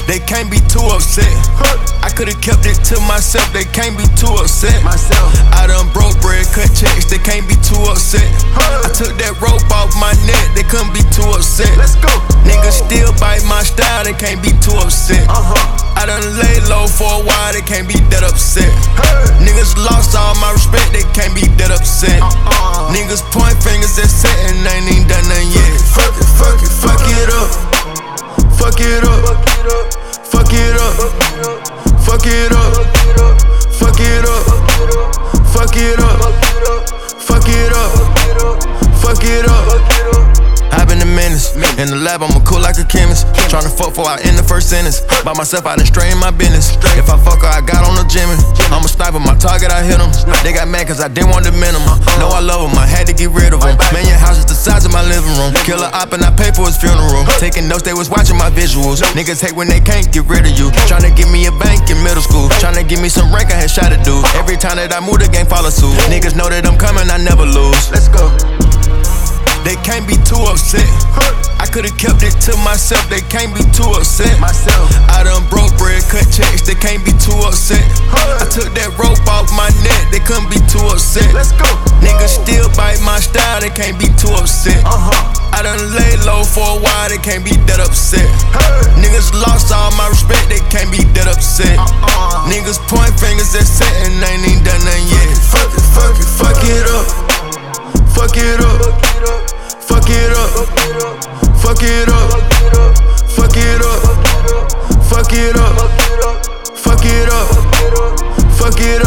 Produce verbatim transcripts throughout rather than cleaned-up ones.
They can't be too upset. I could've kept it to myself, they can't be too upset. Myself. I done broke bread, cut checks, they can't be too upset. I took that rope off my neck, they couldn't be too upset. Let's go. Niggas still bite my style, they can't be too upset. Uh-huh. I done lay low for a while, they can't be that upset. Hey. Niggas lost all my respect, they can't be that upset. Uh-uh. Niggas point fingers at set and ain't even done nothing yet. Fuck it, fuck it, Fuck it up. Fuck it up. Fuck it up. Fuck it up. Fuck it up. Fuck it up. Fuck it up. Fuck it up. I've been a menace. In the lab, I'ma cool like a chemist. Tryna fuck before I end the first sentence. By myself, I done strain my business. If I fuck her, I got on the gym. I'm a sniper, my target, I hit them. They got mad cause I didn't want the minimum. Know I love them, I had to get rid of them. Man, your house is the size of my living room. Kill a op and I pay for his funeral. Taking notes, they was watching my visuals. Niggas hate when they can't get rid of you. Tryna give me a bank in middle school. Tryna give me some rank, I had shot a dude. Every time that I move, the game follow suit. Niggas know that I'm coming, I never lose. Let's go. They can't be too upset. I could've kept it to myself, they can't be too upset. Myself. I done broke bread, cut checks, they can't be too upset. I took that rope off my neck, they couldn't be too upset. Let's go. Niggas still bite my style, they can't be too upset. Uh-huh. I done lay low for a while, they can't be that upset. Hey. Niggas lost all my respect, they can't be that upset. Uh-uh. Niggas point fingers at set and ain't even done nothing yet. Fuck it, fuck it, fuck it up. Fuck it up. Fuck it up. Fuck it up. Fuck it up. Fuck it up. Fuck it up. Fuck it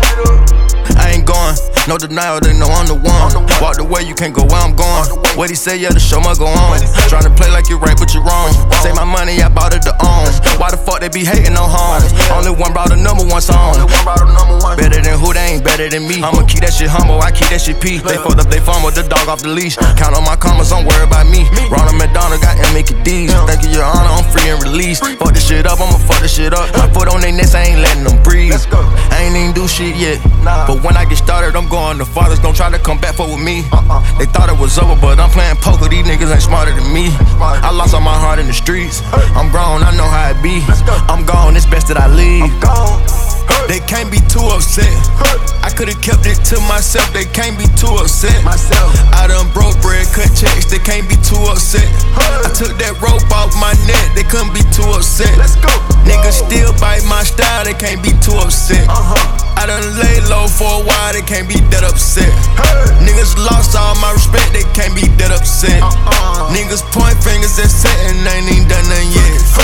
up. I ain't going, no denial, they know I'm the one. Walk the way, you can't go where I'm going. What he say, yeah, the show must go on. Tryna play like you're right, but you're wrong. Say my money, I bought it to own. Why the fuck they be hating on home? Only one brought a number one song. Better than who, they ain't better than me. I'ma keep that shit humble, I keep that shit peace. They fucked up, they fumble, the dog off the leash. Count on my commas, don't worry about me. Ronald McDonald got M Mickey D's. Thank you, your honor, I'm free and released. Fuck this shit up, I'ma fuck this shit up. My foot on their necks, I ain't letting them breathe. I ain't even do shit yet. But when I get started, I'm going. The fathers gon' try to come back for with me. They thought it was over, but I'm playing poker. These niggas ain't smarter than me. I lost all my heart in the streets. I'm grown, I know how it be. I'm gone, it's best that I leave. They can't be too upset. I could've kept it to myself, they can't be too upset. Myself. I done broke bread, cut checks, they can't be too upset. I took that rope off my neck, they couldn't be too upset. Let's go. Niggas still bite my style, they can't be too upset. Uh-huh. I done lay low for a while, they can't be that upset. Hey. Niggas lost all my respect, they can't be that upset. Uh-uh. Niggas point fingers at set and ain't even done nothing yet.